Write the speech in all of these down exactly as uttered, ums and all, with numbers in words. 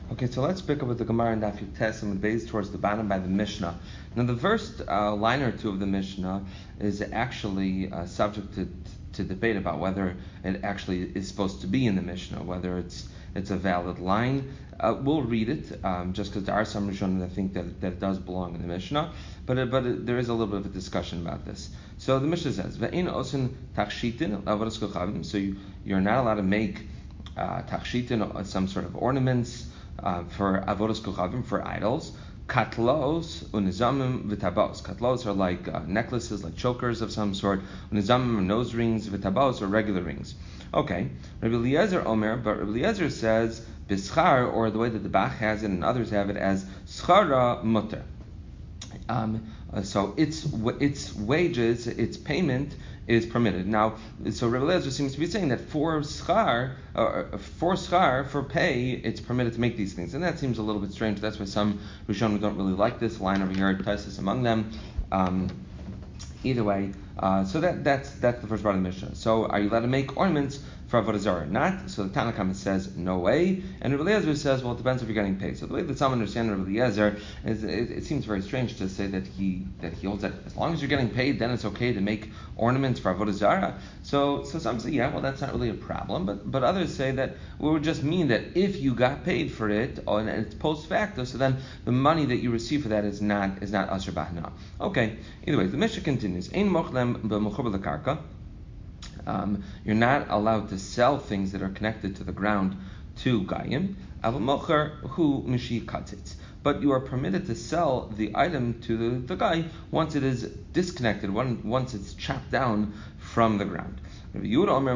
Okay, so let's pick up with the Gemara and Daf Yutes and Beis towards the bottom by the Mishnah. Now, the first uh, line or two of the Mishnah is actually uh, subject to, to debate about whether it actually is supposed to be in the Mishnah, whether it's it's a valid line. Uh, we'll read it um, just because there are some Rishonim that think that, that it does belong in the Mishnah, but it, but it, there is a little bit of a discussion about this. So the Mishnah says, "Ve'in osin tachshitin avodas kochavim." So you, you're not allowed to make uh, tachshitin, some sort of ornaments. Uh, for avodas kochavim, for idols, katlos unizamim v'tabos. Katlos are like uh, necklaces, like chokers of some sort. Unizamim are nose rings, v'tabos are regular rings. Okay, Rabbi Eliezer Omer, but Rabbi Eliezer says bischar, or the way that the Bach has it and others have it as schara mutter. Um, uh, so its its wages, its payment is permitted. Now, so Rabbi Eliezer seems to be saying that for schar, uh, for schar, for pay, it's permitted to make these things, and that seems a little bit strange. That's why some Rishonim don't really like this line over here. Taisus among them. Um, either way, uh, so that that's that's the first part of the Mishnah. So, are you allowed to make ornaments for avodah zarah or not? So the Tanna Kamma says no way, and Rabbi Eliezer says, well, it depends if you're getting paid. So the way that some understand Rabbi Eliezer is, it, it seems very strange to say that he that he holds that as long as you're getting paid, then it's okay to make ornaments for avodah zarah. So so some say, yeah, well, that's not really a problem, but but others say that it would just mean that if you got paid for it and it's post facto, so then the money that you receive for that is not is not asher b'hana. Okay. Either way, the Mishnah continues. Ein mochlem b'mechuber lekarka. Um, you're not allowed to sell things that are connected to the ground to Gayim, hu but you are permitted to sell the item to the, the guy once it is disconnected, once it's chopped down from the ground. Rabbi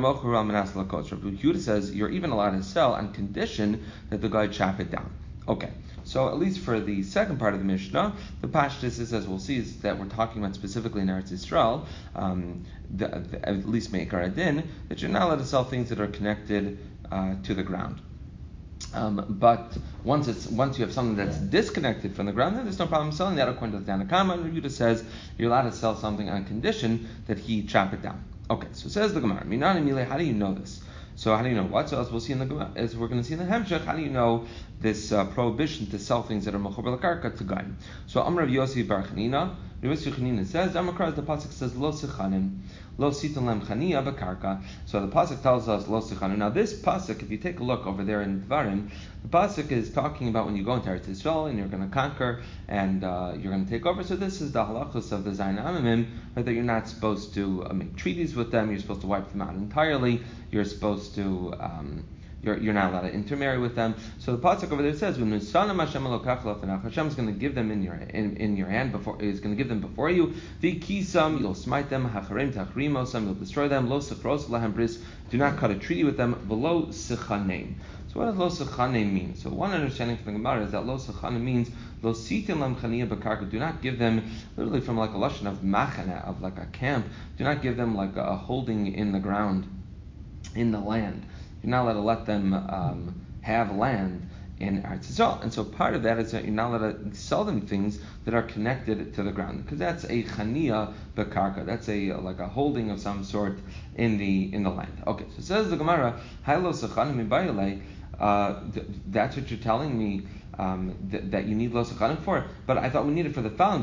Yehuda says you're even allowed to sell on condition that the guy chop it down. Okay. So at least for the second part of the Mishnah, the Pashtus is, as we'll see, is that we're talking about specifically in Eretz Yisrael, um, the, the, at least Meikar Adin, that you're not allowed to sell things that are connected uh, to the ground. Um, but once it's once you have something that's disconnected from the ground, then there's no problem selling that according to the Tanna Kamma. And Yehuda says you're allowed to sell something on condition that he chop it down. Okay, so it says the Gemara, Minan Emile, how do you know this? So how do you know what? So as we'll see in the Gemara, as we're going to see in the Hemshech, how do you know this uh, prohibition to sell things that are mechuber lekarka to Gaim? So Amar Rav Yossi bar Chanina, Rav Yossi Chanina says, Amakraz, the pasuk says lo sichanim, lo sitan lem chaniya bekarka. So the pasuk tells us lo sichanim. Now this pasuk, if you take a look over there in Dvarim, the pasuk is talking about when you go into Eretz Yisrael and you're going to conquer and uh, you're going to take over. So this is the halachos of the Zayin Amimim, right, that you're not supposed to uh, make treaties with them. You're supposed to wipe them out entirely. You're supposed to um, You're, you're not allowed to intermarry with them. So the pasuk over there says, "When Hashem is going to give them in your in, in your hand before is going to give them before you. V'kisam, you'll smite them. Hacharim tachrimosam, you'll destroy them. Lo sechros lahem bris, do not cut a treaty with them. V'lo sechanim." So what does lo sechanim mean? So one understanding from the Gemara is that lo sechanim means lo sitin lam chaniya b'karka. Do not give them, literally from like a lashon of machana, of like a camp. Do not give them like a holding in the ground, in the land. You're not allowed to let them um, have land in Eretz Yisrael. And so part of that is that you're not allowed to sell them things that are connected to the ground, because that's a chaniya bekarka. That's a like a holding of some sort in the in the land. Okay, so it says the Gemara, Hailo sechanim bayalei. Uh, that's what you're telling me um, th- that you need lo sechanim for. But I thought we needed for the following.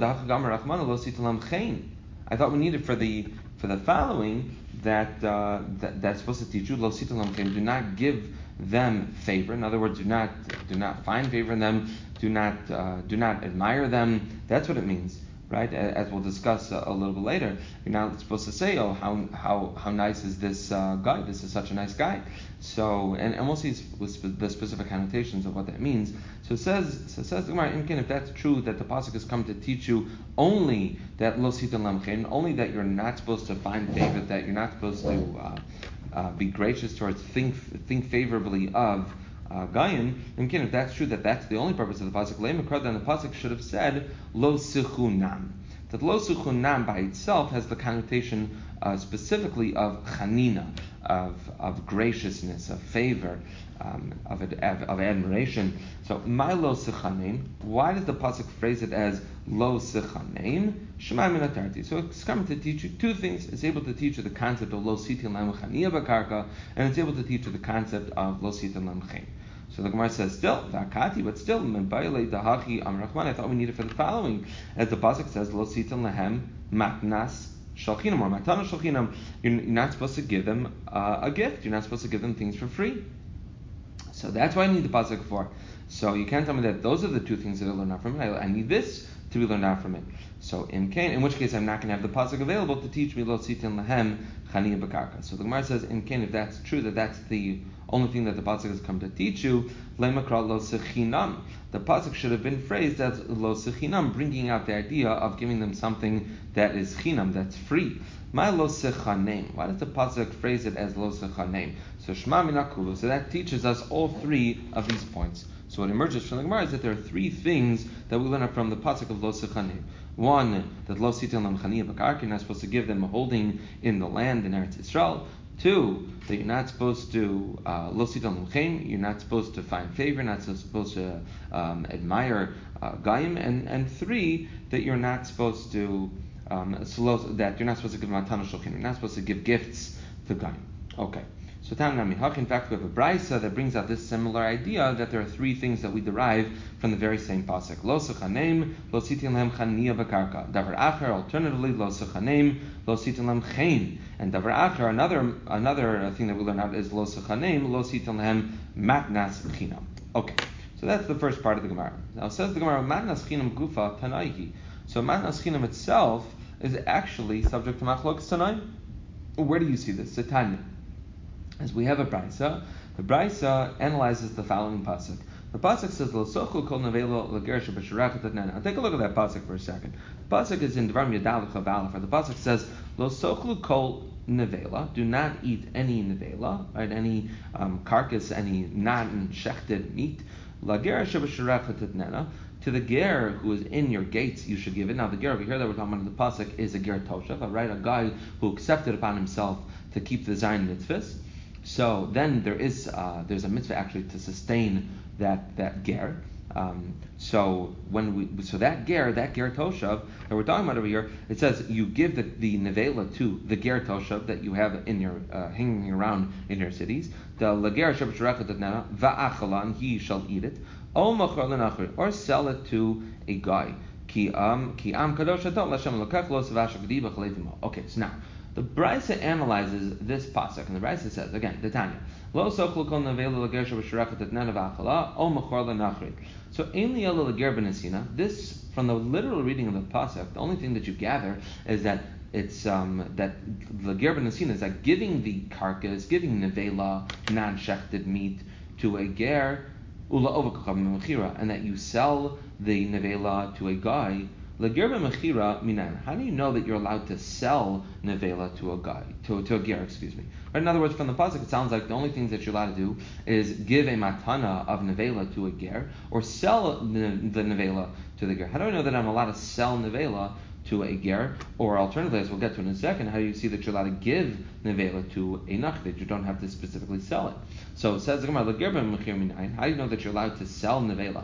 I thought we needed for the for the following that, uh, that that's supposed to teach you lo sitalam chen. Do not give them favor. In other words, do not do not find favor in them. Do not uh, do not admire them. That's what it means, right? As we'll discuss a, a little bit later. You're not supposed to say, oh, how how how nice is this uh, guy? This is such a nice guy. So, and, and we'll see the specific connotations of what that means. So it says, so it says the Gemara, if that's true, that the pasuk has come to teach you only that lo sitan lamchen, only that you're not supposed to find favor, that you're not supposed to uh, uh, be gracious towards, think think favorably of uh, Gayim. And if that's true, that that's the only purpose of the pasuk, then the pasuk should have said lo sichunam. That lo sichunam by itself has the connotation uh, specifically of chanina, of of graciousness, of favor, um, of, of of admiration. So my lo sichanim. Why does the pasuk phrase it as lo sichanim? Shema min atarti. So it's coming to teach you two things. It's able to teach you the concept of lo sitin lam chaniya bakarka, and it's able to teach you the concept of lo sitin lam chen. So the Gemara says, still, Vakati, but still, I thought we needed for the following. As the pasuk says, Lo sitan lehem matnas shalchinam, or matana shalchinam. You're not supposed to give them uh, a gift. You're not supposed to give them things for free. So that's why I need the pasuk for. So you can't tell me that those are the two things that I learned out from it. I, I need this to be learned out from it. So in Cain, in which case I'm not going to have the pasuk available to teach me Lo sitan lehem chaniya b'karka. So the Gemara says in Cain, if that's true, that that's the only thing that the pasuk has come to teach you, lemakra lo sechinam. The pasuk should have been phrased as lo sechinam, bringing out the idea of giving them something that is chinam, that's free. My lo sechanem. Why does the pasuk phrase it as lo sechanem? So shma minakulu. So that teaches us all three of these points. So what emerges from the Gemara is that there are three things that we learn from the pasuk of lo sechanem. One, that lo sitan lam chaniya b'karka, you're not supposed to give them a holding in the land in Eretz Yisrael. Two, that you're not supposed to uh, lo sitan lam chen, you're not supposed to find favor, not supposed to um, admire uh, Gaim, and and three, that you're not supposed to um, that you're not supposed to give matana shulchan, you're not supposed to give gifts to Gaim. Okay. So Tanami Hak, in fact, we have a brisa that brings out this similar idea that there are three things that we derive from the very same pasuk. Lo sechanem, lo sitin lehem chaniya b'karka. Davar acher, alternatively, lo sechanem, lo sitin lehem chen. And davar acher, another another thing that we learn out is lo sechanem, lo sitin lehem matnas chinam. Okay, so that's the first part of the Gemara. Now it says the Gemara, matnas chinam gufa tanaihi. So matnas chinam itself is actually subject to machlokas tanai. Where do you see this? Tanya. As we have a brisa, the brisa analyzes the following pasuk. The pasuk says, "Lo sochlu kol nevela l'gersha b'sharachat atnana." Now take a look at that pasuk for a second. The pasuk is in Devarim Yadal Chav. The pasuk says, "Lo sochlu kol nevela." Do not eat any nevela, right? Any um, carcass, any non-shechted meat. L'gersha b'sharachat atnana. To the ger who is in your gates, you should give it. Now the ger over here that we're talking about in the pasuk is a ger toshav, right? A guy who accepted upon himself to keep the Zayin mitzvahs. So then there is uh, there's a mitzvah actually to sustain that that ger. Um, so when we so that ger that ger toshav that we're talking about over here, it says you give the, the nevela to the ger toshav that you have in your uh, hanging around in your cities. The lager shabbat va'achalan, he shall eat it. O machar lenachri, or sell it to a guy. Ki am ki am kadosh atom l'Hashem lokach lo savasha gdiba chaleivimo. Okay, so now. The Brisa analyzes this pasuk, and the Brisa says again, the Tanya, Lo sochlu kol nevela l'gersha b'sharachat etnana v'achala, o machor l'nachri. So ein liyala l'ger b'nesina. This, from the literal reading of the pasuk, the only thing that you gather is that it's um, that l'ger b'nesina is that giving the carcass, giving nevela, non-shechted meat to a ger, ula ovakachavim mechira, and that you sell the nevela to a guy. Legerba mechira minan. How do you know that you're allowed to sell nevela to a guy, to, to a ger, excuse me? Right? In other words, from the pasuk, it sounds like the only things that you're allowed to do is give a matana of nevela to a ger, or sell the, the nevela to the ger. How do I know that I'm allowed to sell nevela to a ger? Or alternatively, as we'll get to in a second, how do you see that you're allowed to give nevela to a nach, that you don't have to specifically sell it? So it says, Legerba mechira minan. How do you know that you're allowed to sell nevela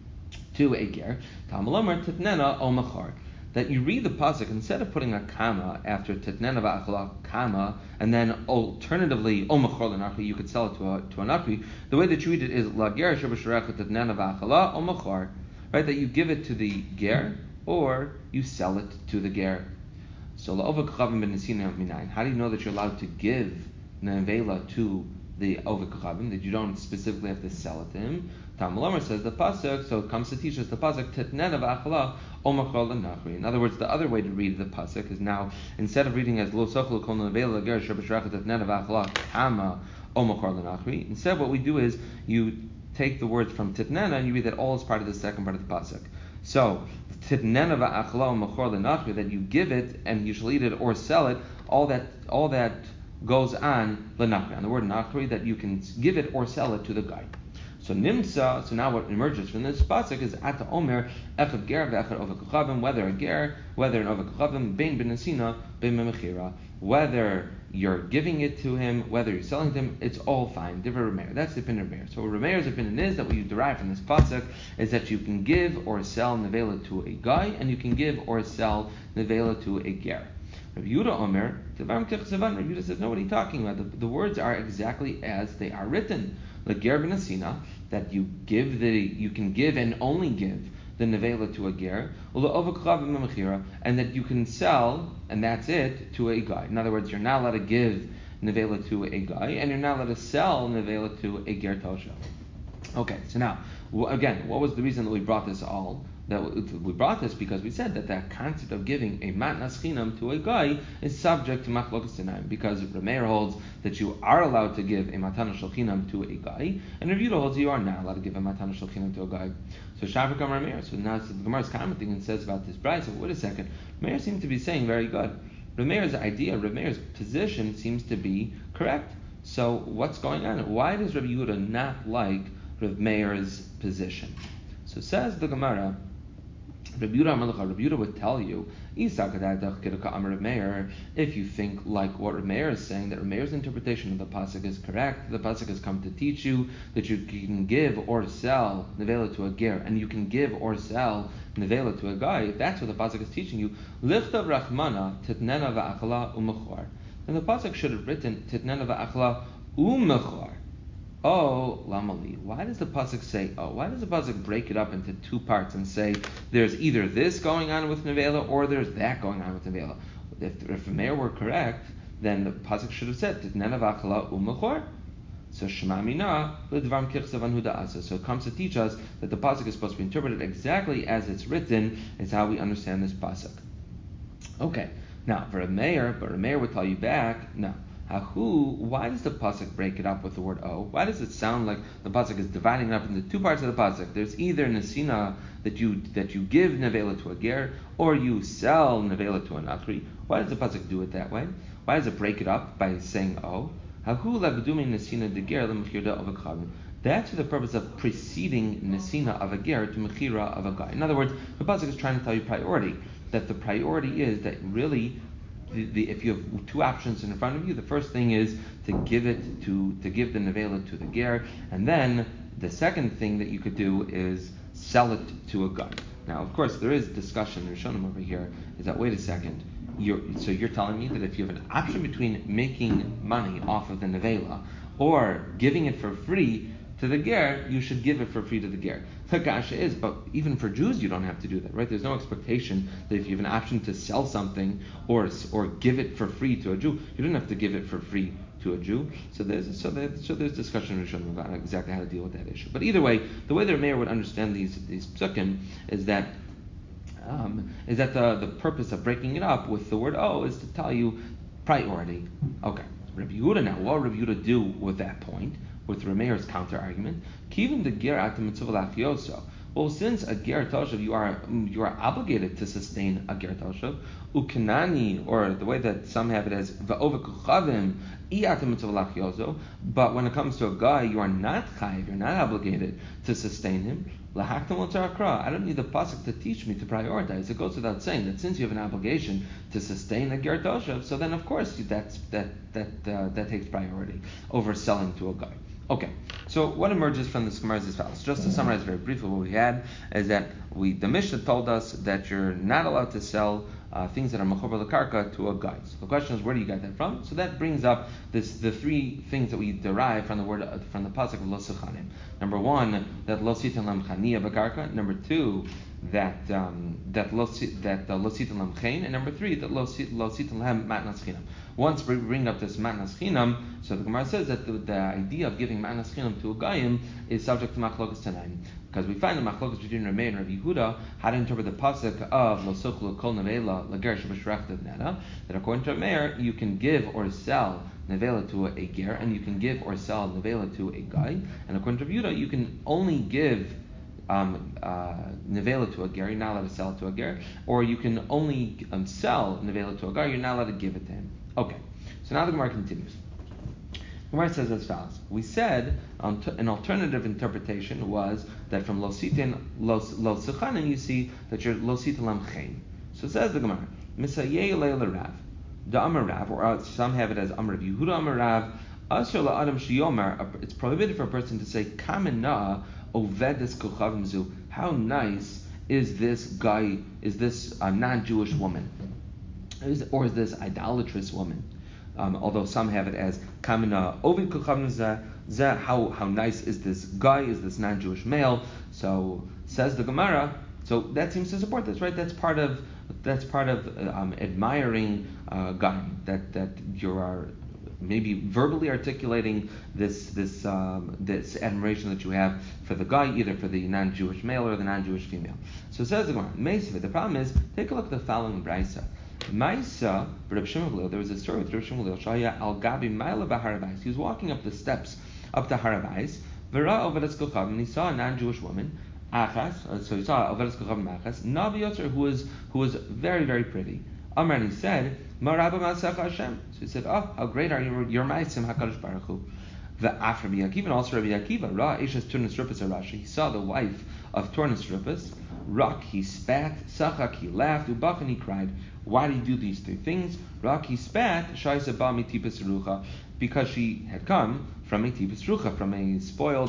to a ger? Tamalomer titnena o machar. That you read the pasuk, instead of putting a comma after titnena va'achala, comma, and then alternatively o machar l'nachri, you could sell it to a to a nachri. The way that you read it is la ger shabasharech titnena va'achala o machar, right? That you give it to the ger or you sell it to the ger. So la'ovak chavim b'nesina minayin. How do you know that you're allowed to give nevela to the ovak chavim, that you don't specifically have to sell it to him? Tamalomer says the pasuk, so it comes to teach us the pasuk titnena v'achala o machar l'nachri. In other words, the other way to read the pasuk is now, instead of reading as lo sochlu kol nevela l'ger shabasharech titnena v'achala kama o machar l'nachri, instead what we do is you take the words from titnena and you read that all as part of the second part of the pasuk. So titnena v'achala o machar l'nachri, that you give it and you shall eat it or sell it, all that all that goes on l'nachri, on the word nachri, that you can give it or sell it to the guy. So nimsa, so now what emerges from this pasuk is ata omer echad ger ve'echad ovek kochavim, whether a ger, whether an ovek kochavim, bein b'nesina, bein b'mechira, whether you're giving it to him, whether you're selling to him, it's all fine. Divrei Rameir. That's the opinion of Rameir. So Rameir's opinion is that what you derive from this pasuk is that you can give or sell nevela to a guy, and you can give or sell nevela to a ger. Rabbi Yehuda Omer, Rabbi Yehuda says, no, what are you talking about? The, the words are exactly as they are written. leger b'nesina, that you give the you can give and only give the nevela to a ger, and that you can sell, and that's it, to a guy. In other words, you're not allowed to give nevela to a guy, and you're not allowed to sell nevela to a ger toshav. Okay, so now, again, what was the reason that we brought this all? That we brought this because we said that that concept of giving a matnas chinam to a guy is subject to machlokas tanaim, because Rameir holds that you are allowed to give a matana shel chinam to a guy, and Rav Yehuda holds you are not allowed to give a matana shel chinam to a guy. So Shavak Rameir, so now the Gemara is commenting and says about this bride. So wait a second, Rameir seems to be saying very good. Rameir's idea, Rameir's position seems to be correct. So what's going on? Why does Rav Yehuda not like Rav Meir's position? So says the Gemara, Rav Yehuda would tell you, if you think like what Rav Meir is saying, that Rav Meir's interpretation of the pasuk is correct, the pasuk has come to teach you that you can give or sell nevela to a ger, and you can give or sell nevela to a guy. If that's what the pasuk is teaching you, lichtav rachmana titnena va'achla umechor, then the pasuk should have written titnena va'achla umechor. Oh, lamali. Why does the pasuk say oh? Why does the pasuk break it up into two parts and say there's either this going on with nevela or there's that going on with nevela? If if Meir were correct, then the pasuk should have said titnena v'achla umechor. So Shema Mina l'dvarim kichsavan huda'asa. So it comes to teach us that the pasuk is supposed to be interpreted exactly as it's written. Is how we understand this pasuk. Okay. Now for a Meir, but a Meir would tell you back no. Hahu, why does the pasuk break it up with the word o? Why does it sound like the pasuk is dividing it up into two parts of the pasuk? There's either nesina that you that you give nevela to a ger, or you sell nevela to an akri. Why does the pasuk do it that way? Why does it break it up by saying o? Hahu labdumi nesina de ger lemechirda of a chavim. That's for the purpose of preceding nesina of a ger to mechira of a guy. In other words, the pasuk is trying to tell you priority. That the priority is that really. The, the, if you have two options in front of you, the first thing is to give it to to give the nevela to the ger, and then the second thing that you could do is sell it to a guy. Now, of course, there is discussion. Rishonim over here is that wait a second. You're, so you're telling me that if you have an option between making money off of the nevela or giving it for free to the ger, you should give it for free to the ger. The kasha is, but even for Jews, you don't have to do that, right? There's no expectation that if you have an option to sell something or or give it for free to a Jew, you don't have to give it for free to a Jew. So there's so there's, so there's discussion in Rishonim about exactly how to deal with that issue. But either way, the way the Meir would understand these these psukim is that um, is that the the purpose of breaking it up with the word "oh" is to tell you priority. Okay, Rabbi Yehuda now. What would Rabbi Yehuda do with that point? With Rameir's counter argument, Kivin the ger at the mitzvah lachioso. Well, since a ger toshav, you are you are obligated to sustain a ger toshav. Ukanani, or the way that some have it as va'ovekuchavim iyat mitzvah lachioso. But when it comes to a guy, you are not chayiv. You're not obligated to sustain him. Lahaktam l'tarakra. I don't need the pasuk to teach me to prioritize. It goes without saying that since you have an obligation to sustain a ger toshav, so then of course that's that that uh, that takes priority over selling to a guy. Okay, so what emerges from this Gemara is as follows. Just to summarize very briefly what we had is that we the Mishnah told us that you're not allowed to sell uh, things that are mechubar l'karka to a guy. So the question is, where do you get that from? So that brings up this the three things that we derive from the word uh, from the pasuk of lo sechanim. Number one, that lo sitan lam chaniya b'karka. Number two, that um, that lo that uh, lo sitan lam chen, and number three, that lo lo sitan lam matnas chinam. Once we bring up this matnas chinam, so the Gemara says that the, the idea of giving matnas chinam to a gayim is subject to machlokas tanaim, because we find the machlokas between Rameir and Rav Yehuda how to interpret the pasuk of lo sochlu kol nevela lager sheb'shrachtav nana. That according to Rameir, you can give or sell nevela to a ger, and you can give or sell nevela to a guy, and according to Rav Yehuda, you can only give Um, uh, nevela to a ger, you're not allowed to sell it to a ger, or you can only um, sell nevela to a guy, you're not allowed to give it to him. Okay, so now the Gemara continues. The Gemara says as follows. We said um, t- an alternative interpretation was that from lo sitin lo sechanim you see that you're lo sitin lam chen. So says the Gemara, misayei leil rav, da amar rav, or some have it as amar Yehuda amar rav, asher la adam shiyomer. It's prohibited for a person to say kamena Ovedes Kochavim Zu. How nice is this guy, is this a non-Jewish woman? Is, or is this idolatrous woman? Um, although some have it as Kamina Ovid Kochavim Zu Zeh, how how nice is this guy? Is this non-Jewish male? So says the Gemara. So that seems to support this, right? That's part of that's part of um, admiring uh, guy. That that you are maybe verbally articulating this this um, this admiration that you have for the guy, either for the non-Jewish male or the non-Jewish female. So it says the Gemara, Meisva. The problem is, take a look at the following brisa. Maisa, Reb Shimon Gamliel, there was a story with Reb Shimon Gamliel, Shaya al Gabi Maila Baharavais. He was walking up the steps up to Haravais, Vera Ovedes Kochav, and he saw a non-Jewish woman, Achas, so he saw Ovedes Kochav Achas, Navi Yotzer, who was who was very, very pretty. Amar, and he said, Marabba Masach Hashem. So he said, oh, how great are your your Maisim HaKadosh Baruch Hu. The after Rabbi Akiva, and also Rabbi Akiva, Ra Eshes Turnis Rupis Arashi. He saw the wife of Turnis Rupis. Rak, he spat. Sachak, he laughed. Ubach, and he cried. Why did he do these three things? Rak, he spat. Shaisa ba mitipis rucha, because she had come from a tipis rucha, from a spoiled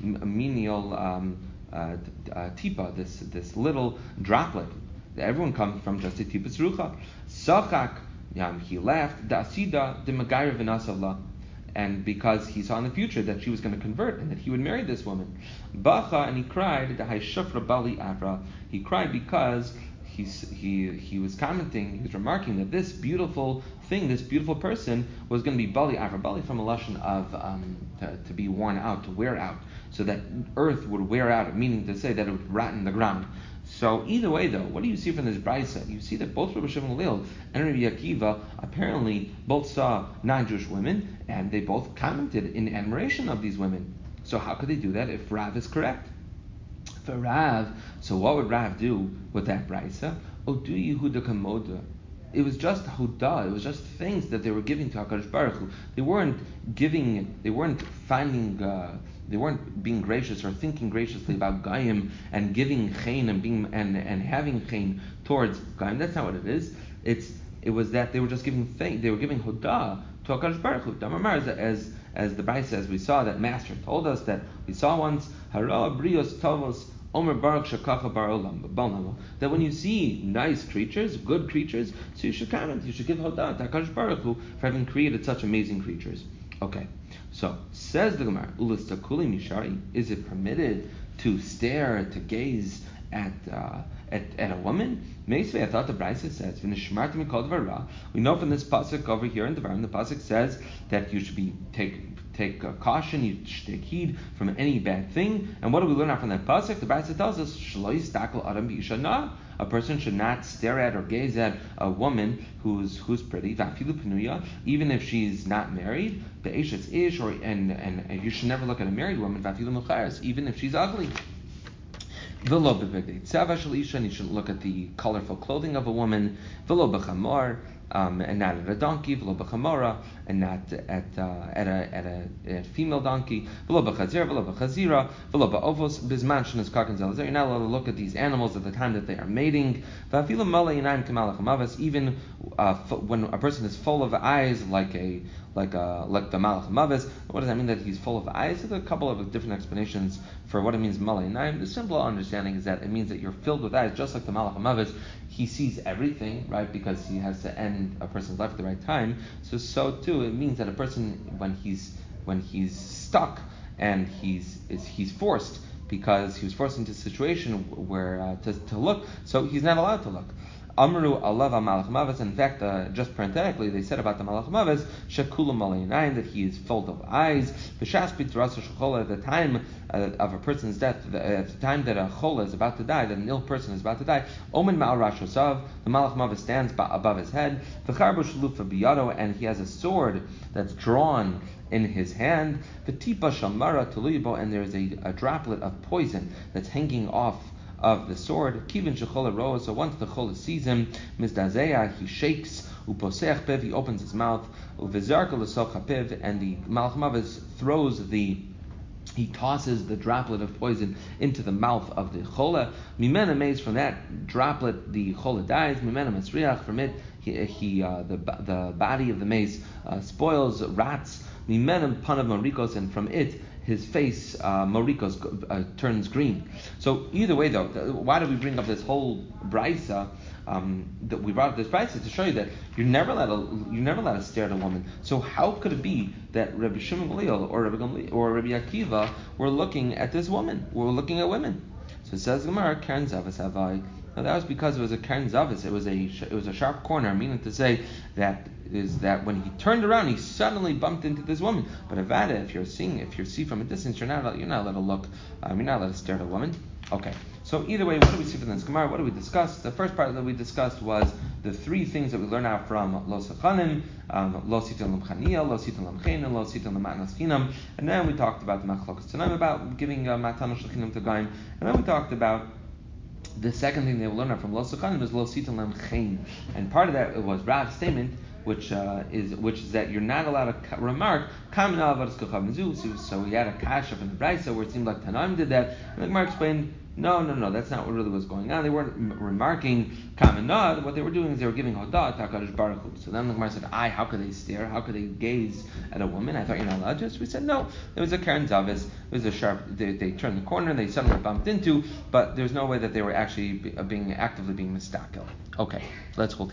menial um, uh, uh, tipa, this this little droplet. Everyone comes from just a tipis rucha. Sachak, um, he laughed. Da asida de magayer v'nasavla. And because he saw in the future that she was going to convert and that he would marry this woman. Bacha, and he cried, bali avra. He cried because he's, he he was commenting, he was remarking that this beautiful thing, this beautiful person was going to be bali avra. Bali from a lashon of um, to, to be worn out, to wear out, so that earth would wear out, meaning to say that it would rot in the ground. So either way, though, what do you see from this brisa? You see that both Rabbi Shimon Gamliel and Rabbi Akiva apparently both saw non-Jewish women, and they both commented in admiration of these women. So how could they do that if Rav is correct? For Rav, so what would Rav do with that brisa? Odu Yehuda Kamoda. It was just huda. It was just things that they were giving to Hakadosh Baruch Hu. They weren't giving. They weren't finding. Uh, they weren't being gracious or thinking graciously about Gaim and giving chen and being and, and having chen towards Gaim. That's not what it is. It's it was that they were just giving thank. They were giving huda to Hakadosh Baruch Hu. Damar as as as the Brisa says, we saw that Master told us that we saw once hara brios tovos. Omer Baruch Shakacha Bar Olam, that when you see nice creatures, good creatures, so you should comment, you should give Hodah to HaKadosh Baruch Hu for having created such amazing creatures. Okay, so says the Gemara, Ulistakuli Mishari, is it permitted to stare, to gaze at uh, at, at a woman? Meisvei, I thought the Brisa says, V'nishmartim mikol dvar ra. We know from this pasuk over here in Devarim, the pasuk says that you should be take take uh, caution, you should take heed from any bad thing. And what do we learn out from that pasuk? The Brisa tells us, Shlo yistakol adam b'isha. A person should not stare at or gaze at a woman who's who's pretty, v'afilu penuya, even if she's not married, be'eshes ish, or and, and and you should never look at a married woman, v'afilu mechares, even if she's ugly. V'lo b'begdei tzava shel isha, and you shouldn't look at the colorful clothing of a woman. V'lo b'chamor, um, and not at a donkey. V'lo b'chamora, and not at uh, at a at a, a female donkey. V'lo b'chazir, v'lo b'chazira, v'lo b'ovos bizman shenas karkan zelazar. You're not allowed to look at these animals at the time that they are mating. V'afilu malei yinayim k'malach hamavas, even uh, f- when a person is full of eyes, like a like a like the malach mavis. What does that mean that he's full of eyes? There's a couple of different explanations for what it means malei yinayim. The simple understanding is that it means that you're filled with eyes, just like the malach mavis. He sees everything, right? Because he has to end a person's life at the right time. So, so too, it means that a person, when he's when he's stuck and he's is, he's forced because he was forced into a situation where uh, to to look, so he's not allowed to look. Amru Allah Malach Mavis. In fact, uh, just parenthetically, they said about the Malach Mavis, Shekulam Malayin, that he is full of eyes. V'shaspit Rasa Shechola, at the time uh, of a person's death, the, uh, at the time that a chola is about to die, that an ill person is about to die, Omen Ma'al Rashosav, the Malach Mavis stands b- above his head, V'charbo Shalufa Biyado, and he has a sword that's drawn in his hand, V'tipa Shamara Tuluyibo, and there is a, a droplet of poison that's hanging off of the sword. Kivin shechola roa. So once the chola sees him, mizdazeya, he shakes. Uposeach pev, he opens his mouth. Uvizarka l'soch hapev, and the malach mavis throws the. He tosses the droplet of poison into the mouth of the chola. Mimena maze, from that droplet the chola dies. Mimena masriach, from it he, he uh, the the body of the maze uh, spoils, rots. Mimenem panav marikos, and from it his face, uh, Morikos, uh, turns green. So either way, though, why do we bring up this whole brisa? Um, that we brought up this brisa to show you that you're never allowed to you're never allowed to stare at a woman. So how could it be that Rabbi Shimon Gamliel or Rabbi Gamliel or Rabbi Akiva were looking at this woman? Were looking at women. So it says Gemara, Karen Zavas Havai. Now that was because it was a Karen Zavis. It was a it was a sharp corner, meaning to say that is that when he turned around, he suddenly bumped into this woman. But Avada, if you're seeing, if you see from a distance, you're not you're not allowed to look. Um, you're not allowed to stare at a woman. Okay. So either way, what do we see from this Gemara? What do we discuss? The first part that we discussed was the three things that we learn out from Lo Sachanim, Lo Sitan Lamchania, Lo Sitan Lamchen, and Lo Sitan Lamatnas Chinam. And then we talked about the Machlokas Tanaim, about giving uh, Matana Shalchinam to Gaim. And then we talked about the second thing they will learn from Lo Sachanim is Lo Sitan Lamchen. And part of that was Rav's statement, which uh, is which is that you're not allowed to remark so we had a kasha from the Brisa where it seemed like Tanaim did that, and the Gemara explained no no no that's not what really was going on. They weren't m- remarking kamanah. What they were doing is they were giving hodah to HaKadosh Baruch Hu. So then the Gemara said, I how could they stare, how could they gaze at a woman? I thought you're not allowed to. So we said no, it was a Karen Zavis, it was a sharp, they, they turned the corner and they suddenly bumped into, but there's no way that they were actually be, uh, being actively being mistakel. Okay, let's hold